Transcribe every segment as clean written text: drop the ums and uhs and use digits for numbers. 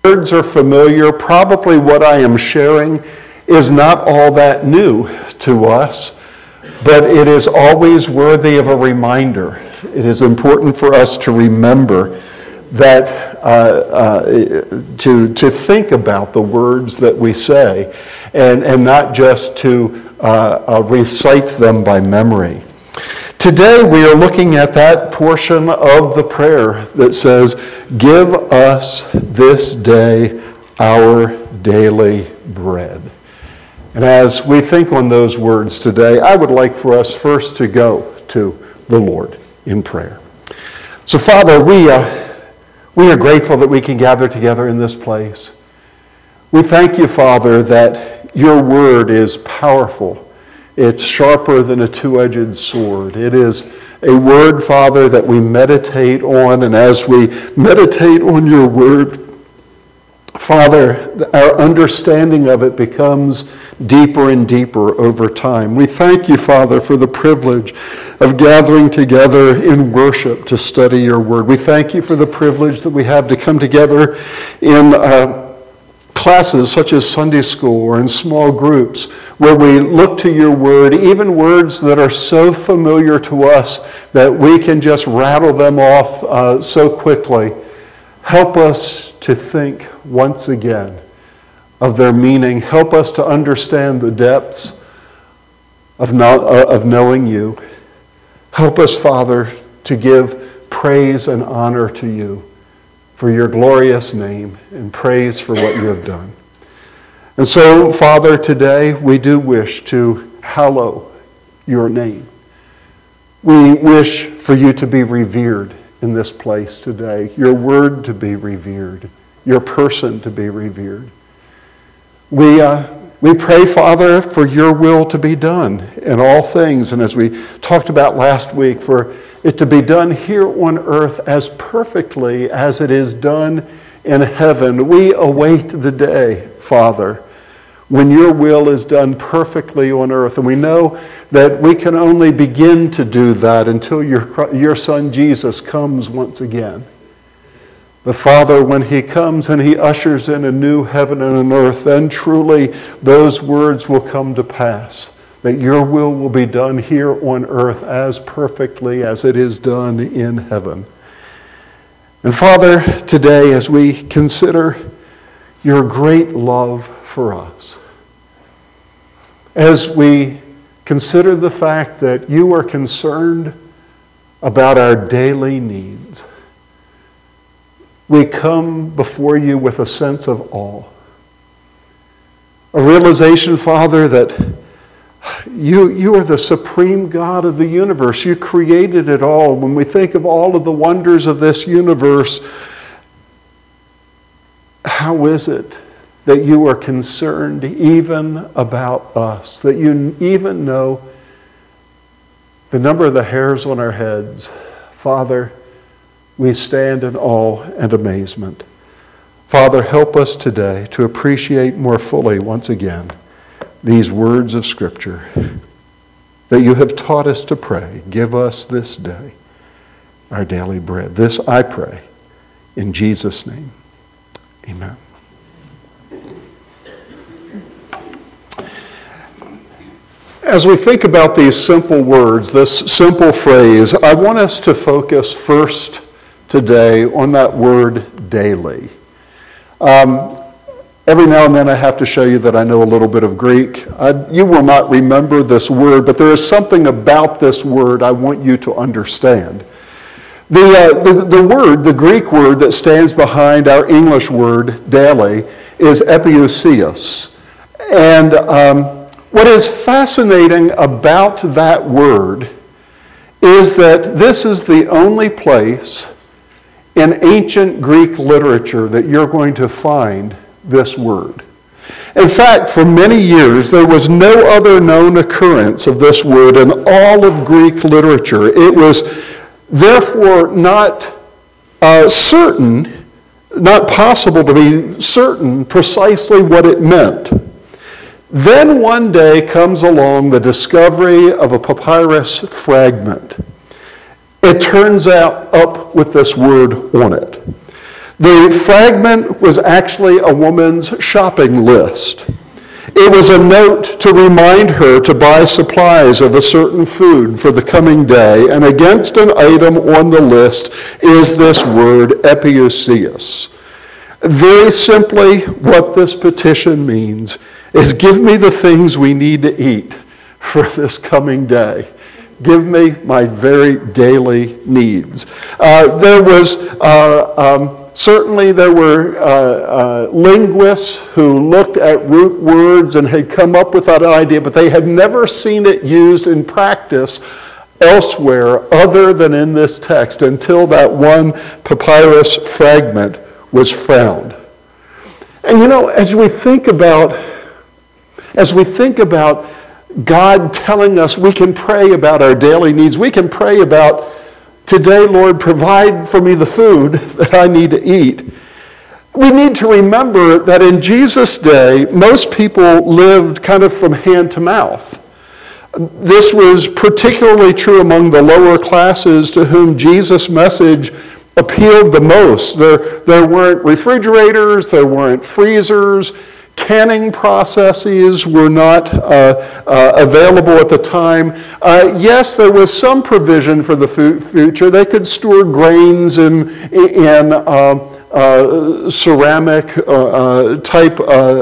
words are familiar. Probably what I am sharing is not all that new to us, but it is always worthy of a reminder. It is important for us to remember that to think about the words that we say and not just to recite them by memory. Today we are looking at that portion of the prayer that says, "Give us this day our daily bread." And as we think on those words today, I would like for us first to go to the Lord in prayer. So Father, we are grateful that we can gather together in this place. We thank you, Father, that your word is powerful. It's sharper than a two-edged sword. It is a word, Father, that we meditate on. And as we meditate on your word, Father, our understanding of it becomes deeper and deeper over time. We thank you, Father, for the privilege of gathering together in worship to study your word. We thank you for the privilege that we have to come together in classes such as Sunday school or in small groups where we look to your word, even words that are so familiar to us that we can just rattle them off so quickly. Help us to think once again of their meaning. Help us to understand the depths of knowing you. Help us, Father, to give praise and honor to you for your glorious name and praise for what you have done. And so, Father, today we do wish to hallow your name. We wish for you to be revered in this place today, your word to be revered, your person to be revered. We pray, Father, for your will to be done in all things, and as we talked about last week, for it to be done here on earth as perfectly as it is done in heaven. We await the day, Father, when your will is done perfectly on earth. And we know that we can only begin to do that until your Son Jesus comes once again. But Father, when he comes and he ushers in a new heaven and an earth, then truly those words will come to pass, that your will be done here on earth as perfectly as it is done in heaven. And Father, today as we consider your great love for us, as we consider the fact that you are concerned about our daily needs, we come before you with a sense of awe. A realization, Father, that you are the supreme God of the universe. You created it all. When we think of all of the wonders of this universe, how is it that you are concerned even about us, that you even know the number of the hairs on our heads? Father, we stand in awe and amazement. Father, help us today to appreciate more fully once again these words of Scripture that you have taught us to pray. Give us this day our daily bread. This I pray in Jesus' name. Amen. As we think about these simple words, this simple phrase, I want us to focus first today on that word daily. Every now and then I have to show you that I know a little bit of Greek. You will not remember this word, but there is something about this word I want you to understand. The Greek word that stands behind our English word daily is epiousios. And what is fascinating about that word is that this is the only place in ancient Greek literature that you're going to find this word. In fact, for many years, there was no other known occurrence of this word in all of Greek literature. It was therefore not possible to be certain precisely what it meant. Then one day comes along the discovery of a papyrus fragment. It turns out up with this word on it. The fragment was actually a woman's shopping list. It was a note to remind her to buy supplies of a certain food for the coming day, and against an item on the list is this word, epiousios. Very simply, what this petition means is give me the things we need to eat for this coming day. Give me my very daily needs. Certainly there were linguists who looked at root words and had come up with that idea, but they had never seen it used in practice elsewhere other than in this text until that one papyrus fragment was found. And as we think about God telling us we can pray about our daily needs, we can pray about, today, Lord, provide for me the food that I need to eat. We need to remember that in Jesus' day, most people lived kind of from hand to mouth. This was particularly true among the lower classes to whom Jesus' message appealed the most. There weren't refrigerators, there weren't freezers, canning processes were not available at the time. Yes, there was some provision for the future. They could store grains in ceramic type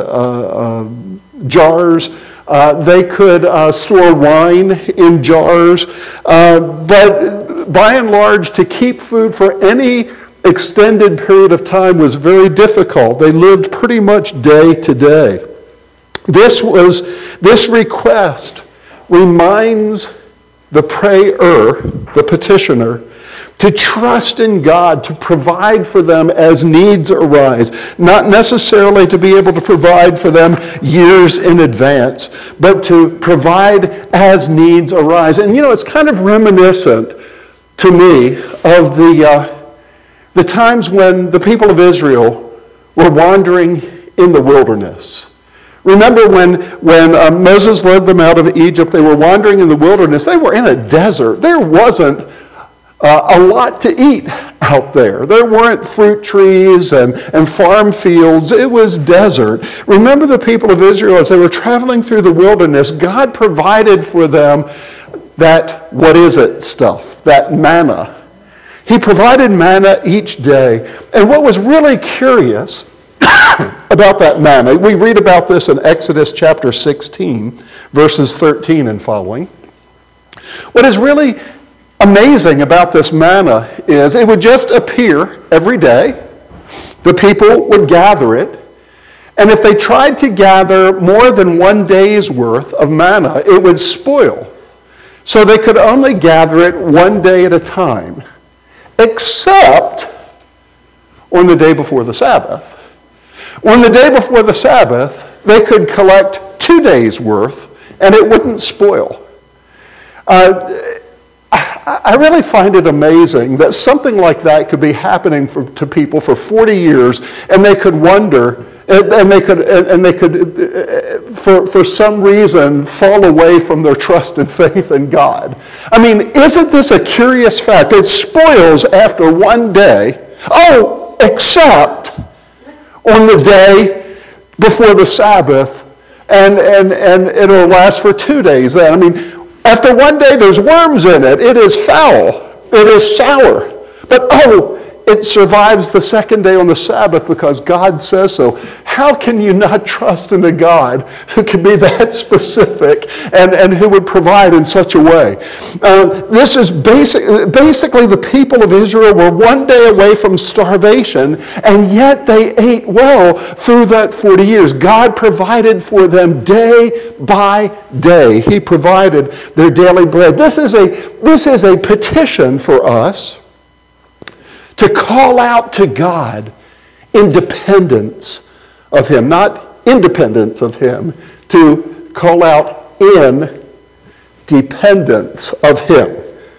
jars. They could store wine in jars. But by and large, to keep food for any extended period of time was very difficult. They lived pretty much day to day. This request reminds the prayer, the petitioner, to trust in God to provide for them as needs arise, not necessarily to be able to provide for them years in advance, but to provide as needs arise. And it's kind of reminiscent to me of the times when the people of Israel were wandering in the wilderness. Remember when Moses led them out of Egypt, they were wandering in the wilderness. They were in a desert. There wasn't a lot to eat out there. There weren't fruit trees and farm fields. It was desert. Remember the people of Israel as they were traveling through the wilderness, God provided for them that stuff, that manna. He provided manna each day. And what was really curious about that manna, we read about this in Exodus chapter 16, verses 13 and following. What is really amazing about this manna is it would just appear every day. The people would gather it. And if they tried to gather more than one day's worth of manna, it would spoil. So they could only gather it one day at a time, except on the day before the Sabbath. On the day before the Sabbath, they could collect 2 days' worth, and it wouldn't spoil. I really find it amazing that something like that could be happening to people for 40 years, and they could wonder, and they could, for some reason, fall away from their trust and faith in God. I mean, isn't this a curious fact? It spoils after one day. Oh, except on the day before the Sabbath, and it'll last for 2 days then. I mean, after one day, there's worms in it. It is foul. It is sour. But it survives the second day on the Sabbath because God says so. How can you not trust in a God who can be that specific and who would provide in such a way? This is basically the people of Israel were one day away from starvation, and yet they ate well through that 40 years. God provided for them day by day. He provided their daily bread. This is a petition for us to call out to God in dependence of Him, not independence of Him, to call out in dependence of Him,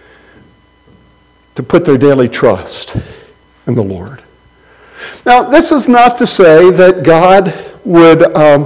to put their daily trust in the Lord. Now, this is not to say that God would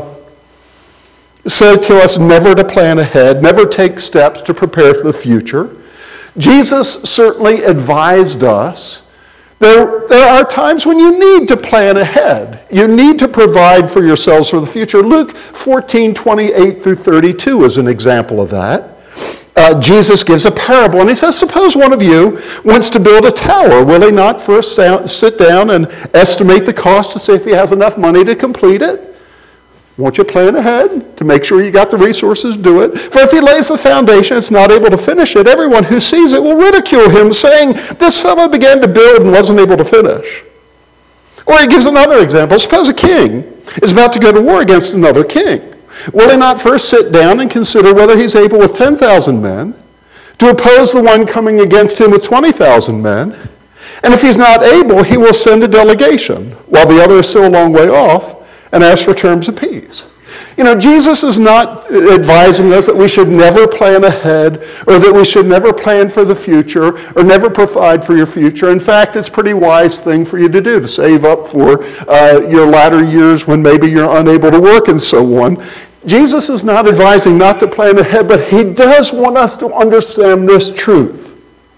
say to us never to plan ahead, never take steps to prepare for the future. Jesus certainly advised us There are times when you need to plan ahead. You need to provide for yourselves for the future. Luke 14:28 through 32 is an example of that. Jesus gives a parable, and he says, suppose one of you wants to build a tower. Will he not first sit down and estimate the cost to see if he has enough money to complete it? Won't you plan ahead to make sure you got the resources to do it? For if he lays the foundation and is not able to finish it, everyone who sees it will ridicule him, saying, this fellow began to build and wasn't able to finish. Or he gives another example. Suppose a king is about to go to war against another king. Will he not first sit down and consider whether he's able with 10,000 men to oppose the one coming against him with 20,000 men? And if he's not able, he will send a delegation, while the other is still a long way off, and ask for terms of peace. You know, Jesus is not advising us that we should never plan ahead, or that we should never plan for the future, or never provide for your future. In fact, it's a pretty wise thing for you to do, to save up for your latter years when maybe you're unable to work and so on. Jesus is not advising not to plan ahead, but he does want us to understand this truth.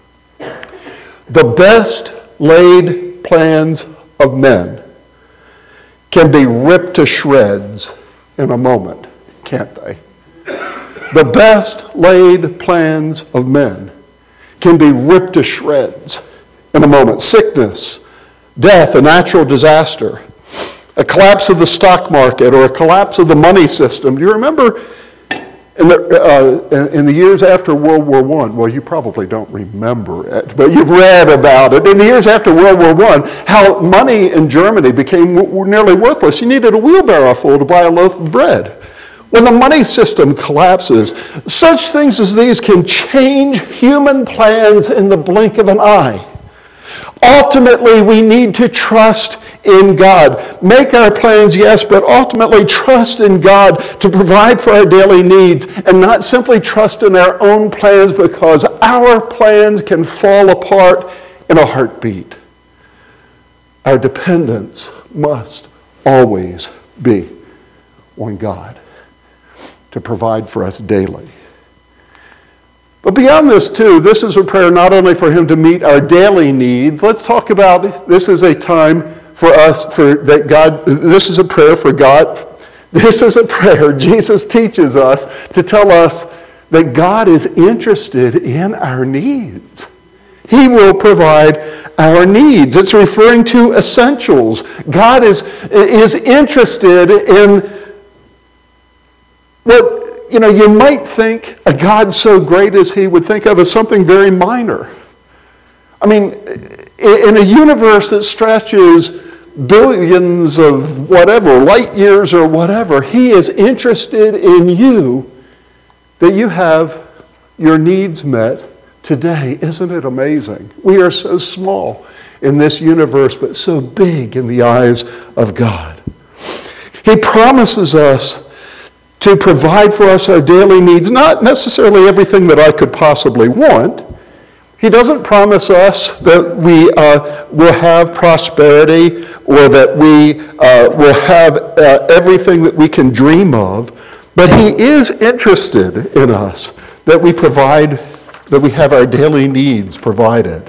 The best laid plans of men can be ripped to shreds in a moment, can't they? The best laid plans of men can be ripped to shreds in a moment. Sickness, death, a natural disaster, a collapse of the stock market, or a collapse of the money system. Do you remember in the years after World War I, well, you probably don't remember it, but you've read about it. In the years after World War I, how money in Germany became nearly worthless. You needed a wheelbarrow full to buy a loaf of bread. When the money system collapses, such things as these can change human plans in the blink of an eye. Ultimately, we need to trust in God. Make our plans, yes, but ultimately trust in God to provide for our daily needs, and not simply trust in our own plans, because our plans can fall apart in a heartbeat. Our dependence must always be on God to provide for us daily. But beyond this too, this is a prayer not only for him to meet our daily needs. Let's talk about, this is a time for us, this is a prayer for God. This is a prayer Jesus teaches us to tell us that God is interested in our needs. He will provide our needs. It's referring to essentials. God is interested in what, you might think a God so great as he would think of as something very minor. I mean, in a universe that stretches billions of whatever, light years or whatever, he is interested in you, that you have your needs met today. Isn't it amazing? We are so small in this universe, but so big in the eyes of God. He promises us to provide for us our daily needs, not necessarily everything that I could possibly want. He doesn't promise us that we will have prosperity, or that we will have everything that we can dream of, but he is interested in us, that we provide, that we have our daily needs provided.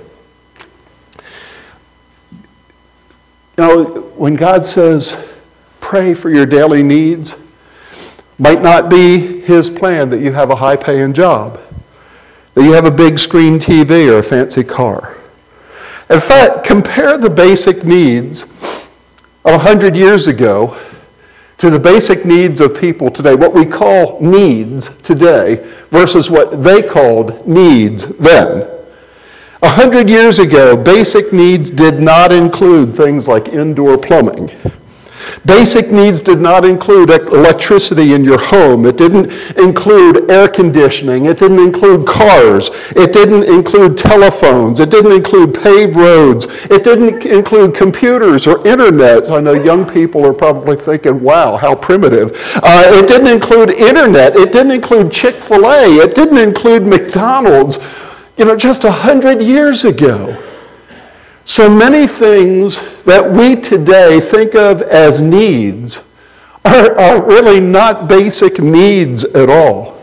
Now, when God says, pray for your daily needs, might not be his plan that you have a high-paying job, that you have a big screen TV or a fancy car. In fact, compare the basic needs of 100 years ago to the basic needs of people today, what we call needs today, versus what they called needs then. 100 years ago, basic needs did not include things like indoor plumbing. Basic needs did not include electricity in your home. It didn't include air conditioning. It didn't include cars. It didn't include telephones. It didn't include paved roads. It didn't include computers or internet. I know young people are probably thinking, wow, how primitive. It didn't include internet. It didn't include Chick-fil-A. It didn't include McDonald's, just 100 years ago. So many things that we today think of as needs are really not basic needs at all.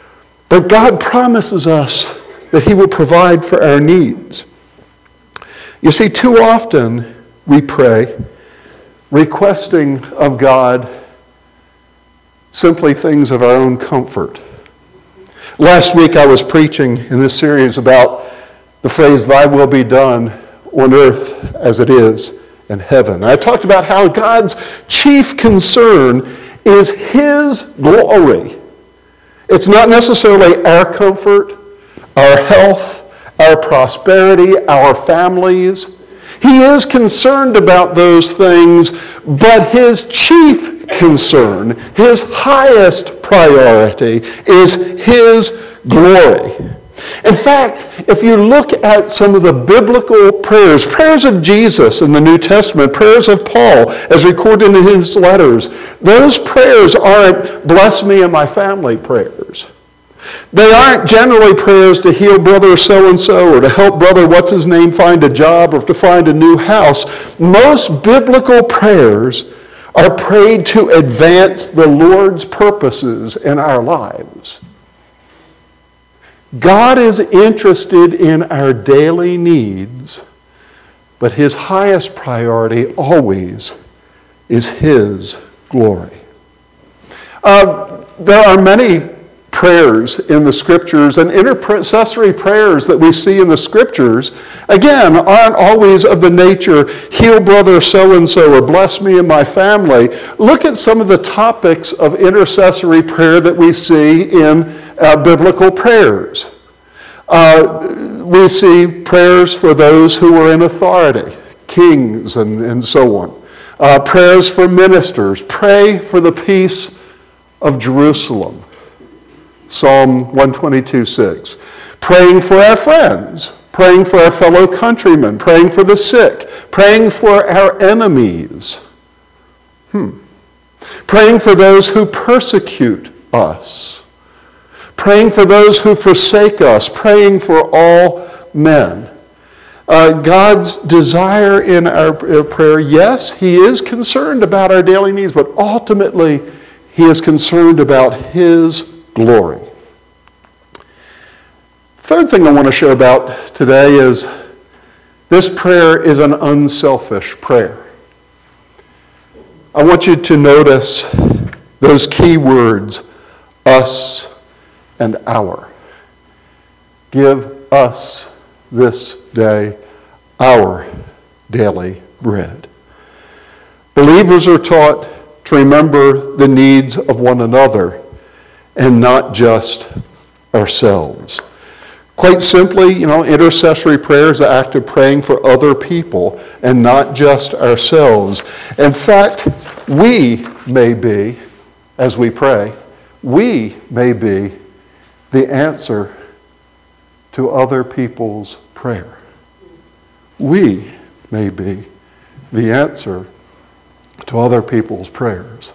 But God promises us that he will provide for our needs. You see, too often we pray requesting of God simply things of our own comfort. Last week I was preaching in this series about the phrase, "Thy will be done on earth as it is in heaven." I talked about how God's chief concern is His glory. It's not necessarily our comfort, our health, our prosperity, our families. He is concerned about those things, but His chief concern, His highest priority, is His glory. In fact, if you look at some of the biblical prayers, prayers of Jesus in the New Testament, prayers of Paul as recorded in his letters, those prayers aren't "bless me and my family" prayers. They aren't generally prayers to heal brother so-and-so or to help brother what's-his-name find a job or to find a new house. Most biblical prayers are prayed to advance the Lord's purposes in our lives. God is interested in our daily needs, but His highest priority always is His glory. There are many prayers in the Scriptures, and intercessory prayers that we see in the Scriptures, again, aren't always of the nature, "heal brother so-and-so" or "bless me and my family." Look at some of the topics of intercessory prayer that we see in biblical prayers. We see prayers for those who are in authority, kings and so on. Prayers for ministers. Pray for the peace of Jerusalem. Psalm 122:6. Praying for our friends, praying for our fellow countrymen, praying for the sick, praying for our enemies. Praying for those who persecute us, praying for those who forsake us, praying for all men. God's desire in our prayer, yes, He is concerned about our daily needs, but ultimately He is concerned about His glory. Third thing I want to share about today is this prayer is an unselfish prayer. I want you to notice those key words, us and our. Give us this day our daily bread. Believers are taught to remember the needs of one another and not just ourselves. Quite simply, intercessory prayer is the act of praying for other people and not just ourselves. In fact, we may be, as we pray, we may be the answer to other people's prayer. We may be the answer to other people's prayers.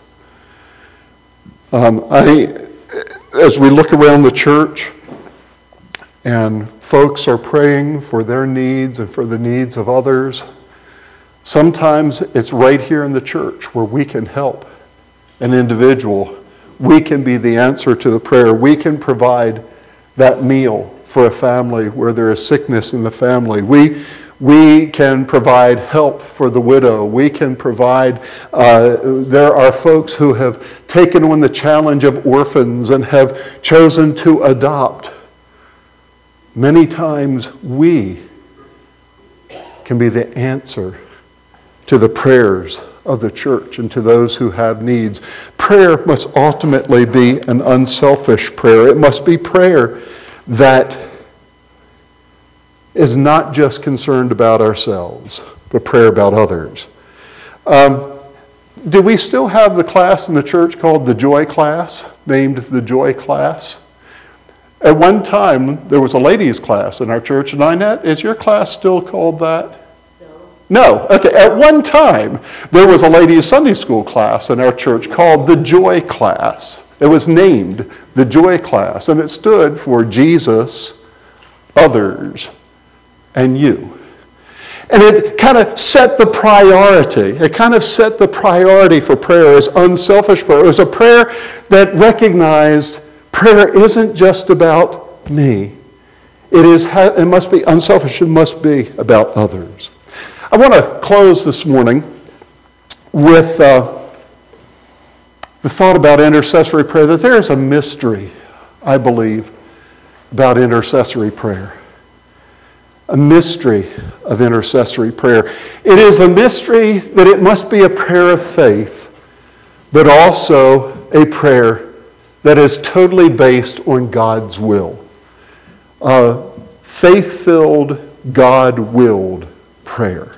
As we look around the church and folks are praying for their needs and for the needs of others, sometimes it's right here in the church where we can help an individual. We can be the answer to the prayer. We can provide that meal for a family where there is sickness in the family. We can provide help for the widow. We can provide, there are folks who have taken on the challenge of orphans and have chosen to adopt. Many times we can be the answer to the prayers of the church and to those who have needs. Prayer must ultimately be an unselfish prayer. It must be prayer that is not just concerned about ourselves, but prayer about others. Do we still have the class in the church called the Joy Class, named the Joy Class? At one time, there was a ladies' class in our church. And Inette, is your class still called that? No. Okay. At one time, there was a ladies' Sunday school class in our church called the Joy Class. It was named the Joy Class, and it stood for Jesus, others, and you. And it kind of set the priority. It kind of set the priority for prayer as unselfish prayer. It was a prayer that recognized prayer isn't just about me. It must be unselfish. It must be about others. I want to close this morning with the thought about intercessory prayer, that there is a mystery, I believe, about intercessory prayer. A mystery of intercessory prayer. It is a mystery that it must be a prayer of faith, but also a prayer that is totally based on God's will. Faith-filled, God-willed prayer.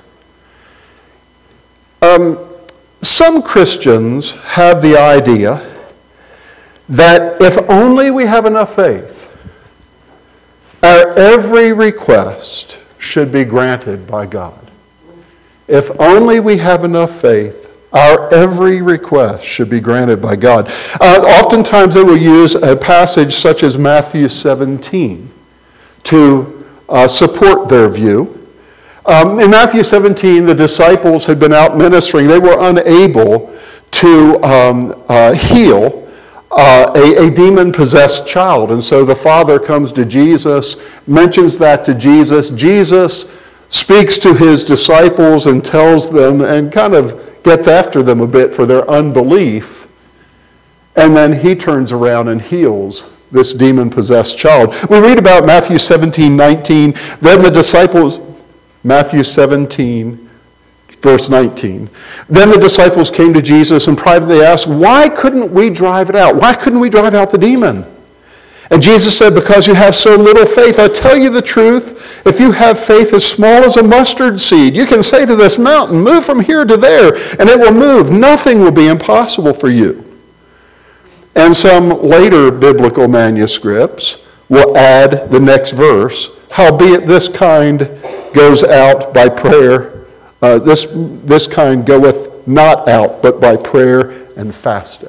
Some Christians have the idea that if only we have enough faith, our every request should be granted by God. If only we have enough faith, our every request should be granted by God. Oftentimes they will use a passage such as Matthew 17 to support their view. In Matthew 17, the disciples had been out ministering. They were unable to heal a demon-possessed child. And so the father comes to Jesus, mentions that to Jesus. Jesus speaks to his disciples and tells them, and kind of gets after them a bit for their unbelief. And then he turns around and heals this demon-possessed child. We read about Matthew 17:19. Then the disciples, Matthew 17, verse 19. Then the disciples came to Jesus and privately asked, "Why couldn't we drive it out? Why couldn't we drive out the demon?" And Jesus said, "Because you have so little faith. I tell you the truth, if you have faith as small as a mustard seed, you can say to this mountain, 'Move from here to there,' and it will move. Nothing will be impossible for you." And some later biblical manuscripts will add the next verse, "Howbeit this kind goes out by prayer, this kind goeth not out, but by prayer and fasting."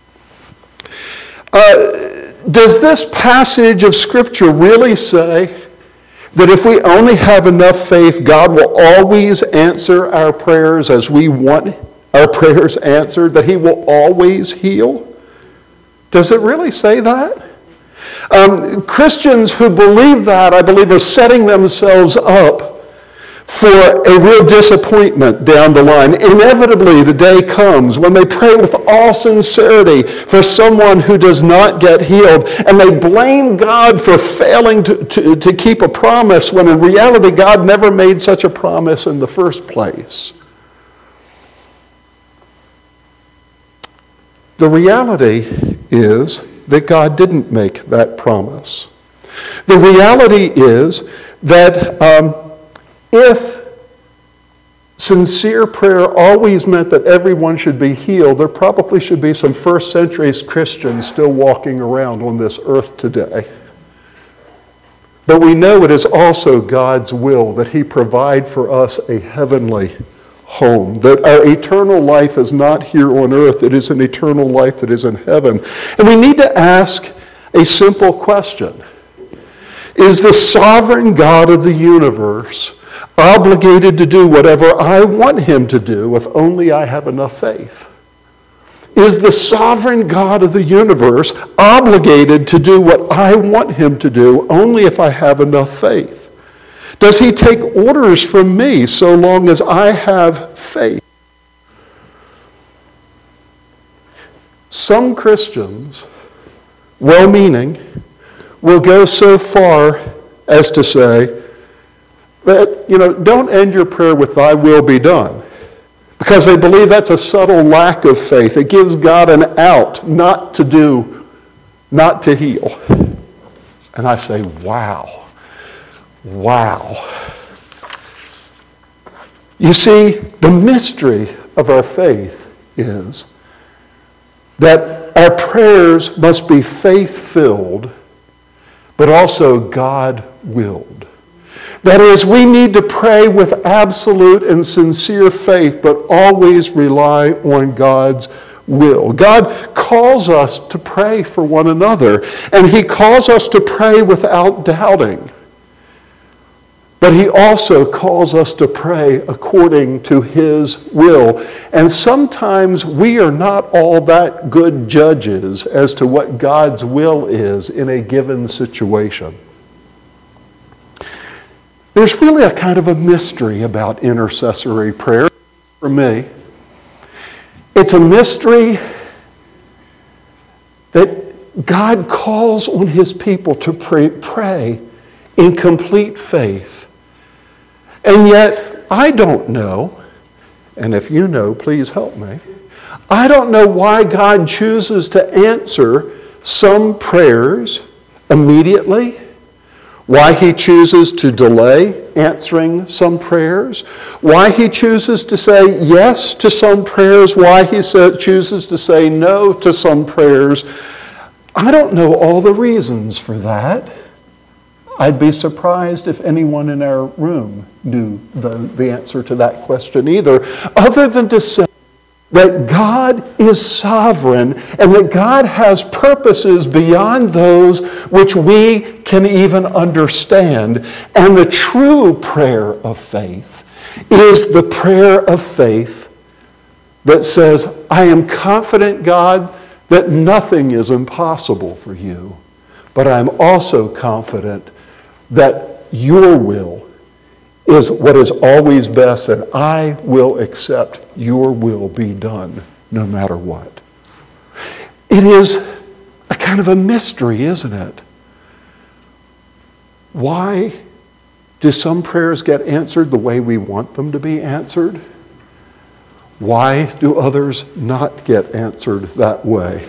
Does this passage of Scripture really say that if we only have enough faith, God will always answer our prayers as we want our prayers answered, that he will always heal? Does it really say that? Christians who believe that, I believe, are setting themselves up for a real disappointment down the line. Inevitably, the day comes when they pray with all sincerity for someone who does not get healed, and they blame God for failing to keep a promise, when in reality, God never made such a promise in the first place. The reality is that God didn't make that promise. The reality is that if sincere prayer always meant that everyone should be healed, there probably should be some first century Christians still walking around on this earth today. But we know it is also God's will that he provide for us a heavenly home, that our eternal life is not here on earth, it is an eternal life that is in heaven. And we need to ask a simple question. Is the sovereign God of the universe obligated to do whatever I want him to do if only I have enough faith? Is the sovereign God of the universe obligated to do what I want him to do only if I have enough faith? Does he take orders from me so long as I have faith? Some Christians, well-meaning, will go so far as to say that, don't end your prayer with "thy will be done," because they believe that's a subtle lack of faith. It gives God an out not to heal. And I say, wow. You see, the mystery of our faith is that our prayers must be faith-filled, but also God-willed. That is, we need to pray with absolute and sincere faith, but always rely on God's will. God calls us to pray for one another, and he calls us to pray without doubting. But he also calls us to pray according to his will. And sometimes we are not all that good judges as to what God's will is in a given situation. There's really a kind of a mystery about intercessory prayer for me. It's a mystery that God calls on his people to pray in complete faith. And yet, I don't know, and if you know, please help me. I don't know why God chooses to answer some prayers immediately, why he chooses to delay answering some prayers, why he chooses to say yes to some prayers, why he chooses to say no to some prayers. I don't know all the reasons for that. I'd be surprised if anyone in our room knew the answer to that question either, other than to say that God is sovereign and that God has purposes beyond those which we can even understand. And the true prayer of faith is the prayer of faith that says, I am confident, God, that nothing is impossible for you, but I'm also confident that your will is what is always best, and I will accept your will be done no matter what. It is a kind of a mystery, isn't it? Why do some prayers get answered the way we want them to be answered? Why do others not get answered that way?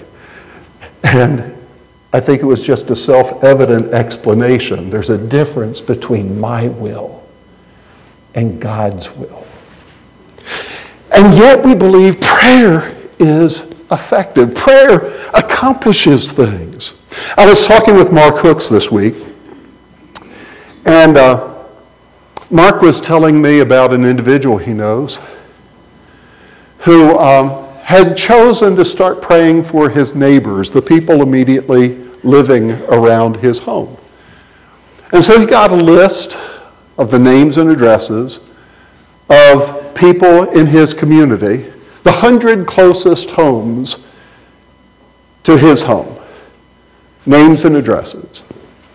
And I think it was just a self-evident explanation. There's a difference between my will and God's will. And yet we believe prayer is effective. Prayer accomplishes things. I was talking with Mark Hooks this week, and Mark was telling me about an individual he knows who had chosen to start praying for his neighbors, the people immediately living around his home. And so he got a list of the names and addresses of people in his community, the 100 closest homes to his home, names and addresses.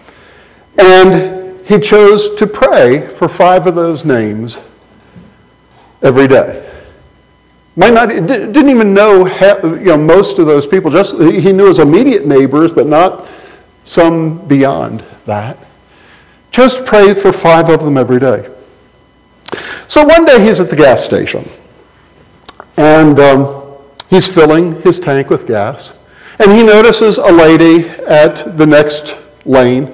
And he chose to pray for 5 of those names every day. Didn't even know most of those people. Just he knew his immediate neighbors, but not some beyond that. Just prayed for 5 of them every day. So one day he's at the gas station, and he's filling his tank with gas, and he notices a lady at the next lane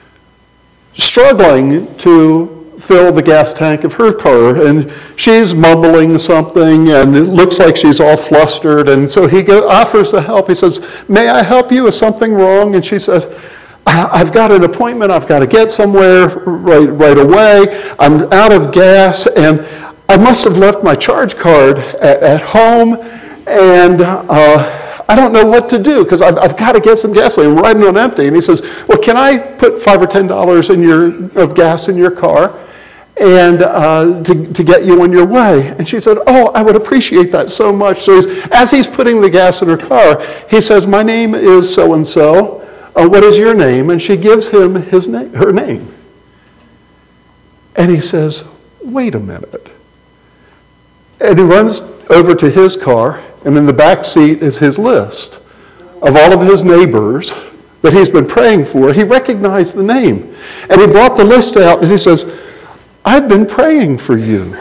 struggling to fill the gas tank of her car, and she's mumbling something, and it looks like she's all flustered, and so he offers to help. He says, "May I help you? Is something wrong?" And she said, "I've got an appointment. I've got to get somewhere right away. I'm out of gas, and I must have left my charge card at home, and I don't know what to do because I've got to get some gasoline. I'm riding on empty." And he says, "Well, can I put $5 or $10 of gas in your car and to get you on your way?" And she said, "Oh, I would appreciate that so much." So as he's putting the gas in her car, he says, "My name is so-and-so. What is your name?" And she gives him her name. And he says, "Wait a minute." And he runs over to his car, and in the back seat is his list of all of his neighbors that he's been praying for. He recognized the name. And he brought the list out, and he says, "I've been praying for you."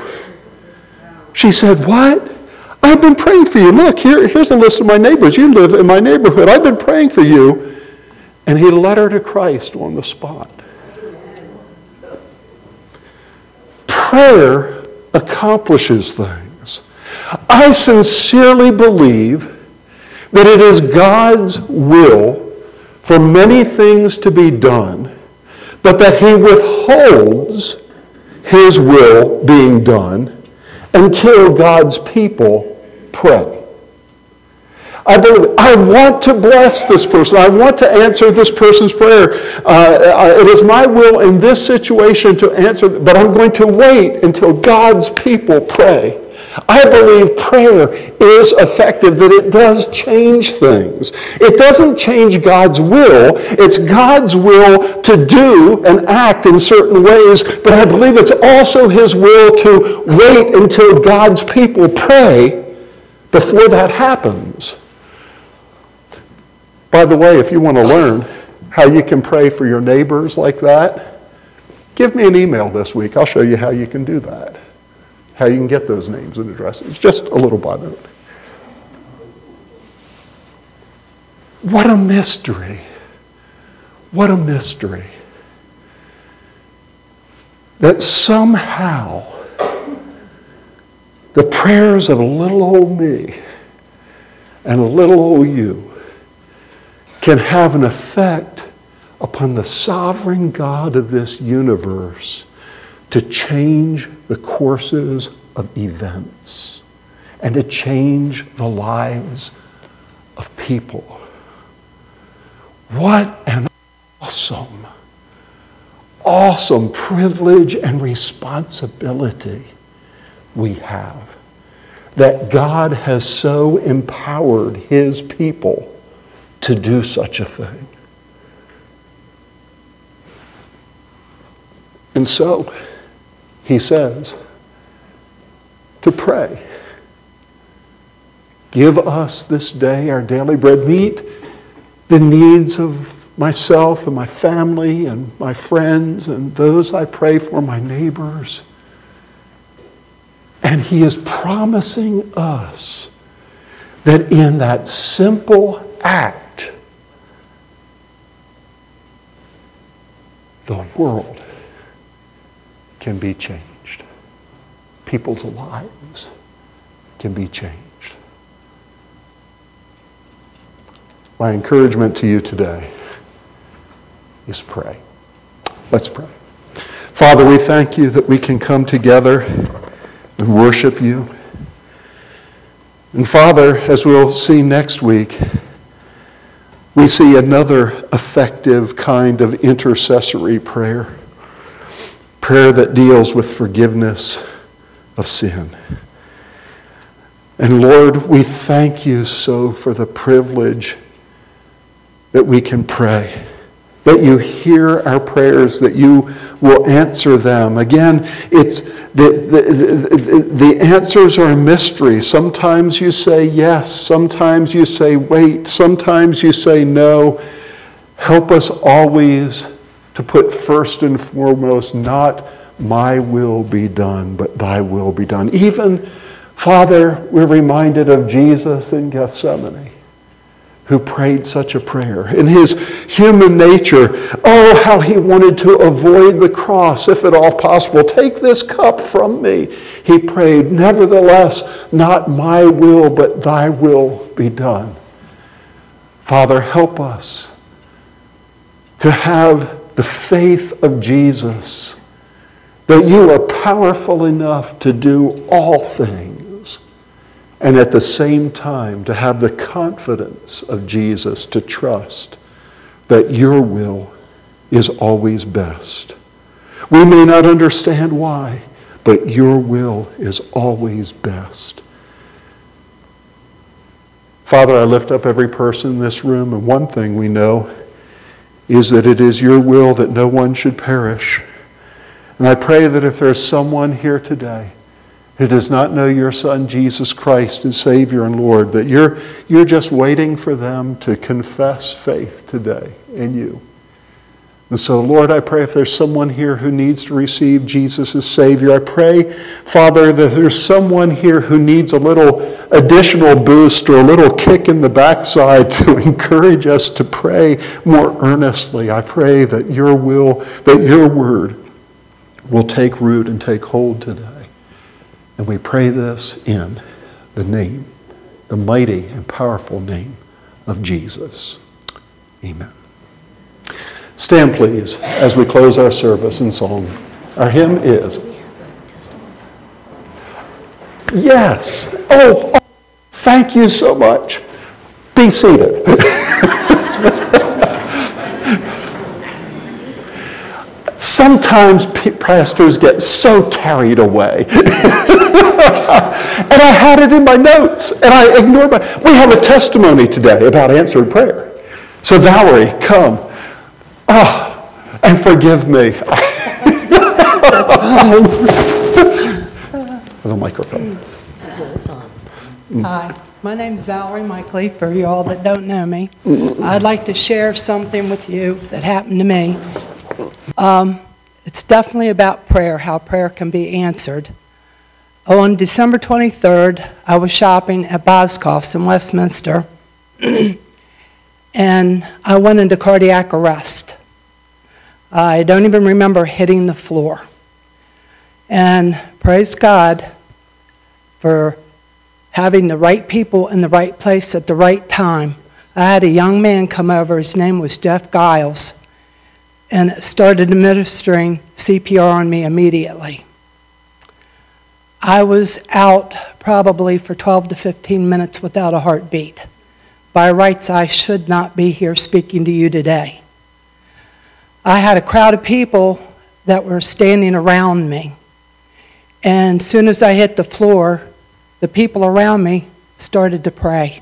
She said, "What? I've been praying for you. Look, here's a list of my neighbors. You live in my neighborhood. I've been praying for you." And he led her to Christ on the spot. Prayer accomplishes things. I sincerely believe that it is God's will for many things to be done, but that he withholds his will being done until God's people pray. I believe, I want to bless this person. I want to answer this person's prayer. It is my will in this situation to answer, but I'm going to wait until God's people pray. I believe prayer is effective, that it does change things. It doesn't change God's will. It's God's will to do and act in certain ways, but I believe it's also his will to wait until God's people pray before that happens. By the way, if you want to learn how you can pray for your neighbors like that, give me an email this week. I'll show you how you can do that. How you can get those names and addresses. Just a little by note. What a mystery. What a mystery. That somehow the prayers of a little old me and a little old you can have an effect upon the sovereign God of this universe to change the courses of events and to change the lives of people. What an awesome privilege and responsibility we have, that God has so empowered his people to do such a thing. And so, he says to pray. Give us this day our daily bread. Meet the needs of myself and my family and my friends and those I pray for, my neighbors. And he is promising us that in that simple act, the world can be changed. People's lives can be changed. My encouragement to you today is pray. Let's pray. Father, we thank you that we can come together and worship you. And Father, as we'll see next week, we see another effective kind of intercessory prayer. Prayer that deals with forgiveness of sin. And Lord, we thank you so for the privilege that we can pray, that you hear our prayers, that you will answer them. Again, it's the answers are a mystery. Sometimes you say yes, sometimes you say wait, sometimes you say no. Help us always to put first and foremost, not my will be done, but thy will be done. Even, Father, we're reminded of Jesus in Gethsemane, who prayed such a prayer. In his human nature, oh, how he wanted to avoid the cross, if at all possible. Take this cup from me. He prayed, nevertheless, not my will, but thy will be done. Father, help us to have the faith of Jesus, that you are powerful enough to do all things, and at the same time to have the confidence of Jesus to trust that your will is always best. We may not understand why, but your will is always best. Father, I lift up every person in this room, and one thing we know is that it is your will that no one should perish. And I pray that if there's someone here today who does not know your Son, Jesus Christ, as Savior and Lord, that you're just waiting for them to confess faith today in you. And so, Lord, I pray if there's someone here who needs to receive Jesus as Savior, I pray, Father, that there's someone here who needs a little additional boost or a little kick in the backside to encourage us to pray more earnestly. I pray that your will, that your word will take root and take hold today. And we pray this in the name, the mighty and powerful name of Jesus. Amen. Stand, please, as we close our service in song. Our hymn is... Yes. Oh, thank you so much. Be seated. Sometimes pastors get so carried away. And I had it in my notes, and I ignored we have a testimony today about answered prayer. So Valerie, come. And forgive me. That's fine. The microphone. It's on. Hi, my name's Valerie Mikely, for you all that don't know me. I'd like to share something with you that happened to me. It's definitely about prayer, how prayer can be answered. On December 23rd, I was shopping at Boscov's in Westminster, and I went into cardiac arrest. I don't even remember hitting the floor. And praise God for having the right people in the right place at the right time. I had a young man come over, his name was Jeff Giles, and started administering CPR on me immediately. I was out probably for 12 to 15 minutes without a heartbeat. By rights, I should not be here speaking to you today. I had a crowd of people that were standing around me. And as soon as I hit the floor, the people around me started to pray.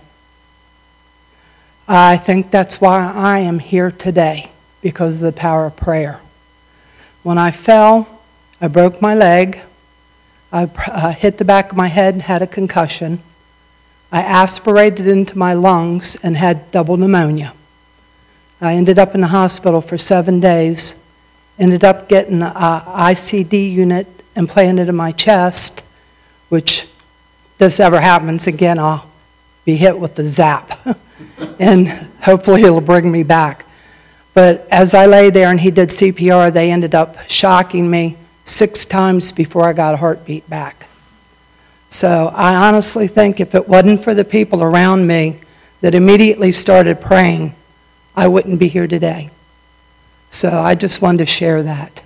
I think that's why I am here today, because of the power of prayer. When I fell, I broke my leg. I hit the back of my head and had a concussion. I aspirated into my lungs and had double pneumonia. I ended up in the hospital for 7 days, ended up getting an ICD unit implanted in my chest, which, if this ever happens again, I'll be hit with the zap, and hopefully it'll bring me back. But as I lay there and he did CPR, they ended up shocking me 6 times before I got a heartbeat back. So I honestly think if it wasn't for the people around me that immediately started praying, I wouldn't be here today. So I just wanted to share that.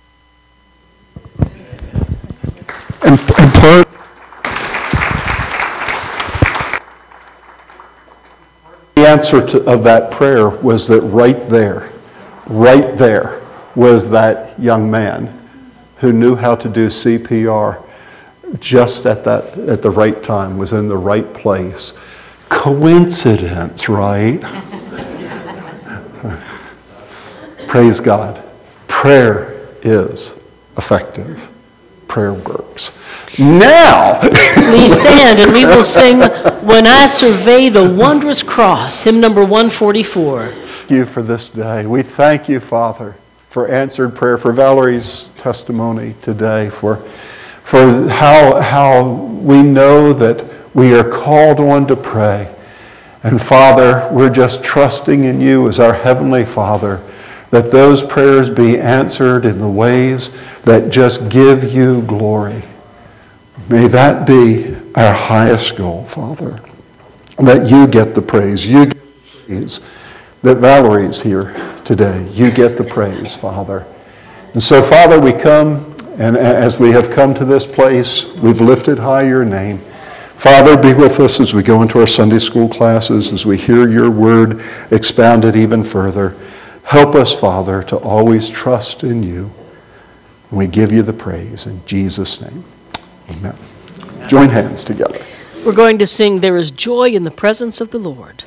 And part the answer of that prayer was that right there was that young man who knew how to do CPR just at the right time, was in the right place. Coincidence, right? Praise God. Prayer is effective. Prayer works. Now, Please stand and we will sing When I Survey the Wondrous Cross, hymn number 144. Thank you for this day. We thank you, Father, for answered prayer, for Valerie's testimony today, for how we know that we are called on to pray. And Father, we're just trusting in you as our Heavenly Father, that those prayers be answered in the ways that just give you glory. May that be our highest goal, Father, that you get the praise. You get the praise that Valerie's here today. You get the praise, Father. And so, Father, we come, and as we have come to this place, we've lifted high your name. Father, be with us as we go into our Sunday school classes, as we hear your word expounded even further. Help us, Father, to always trust in you. We give you the praise in Jesus' name. Amen. Join hands together. We're going to sing There is Joy in the Presence of the Lord.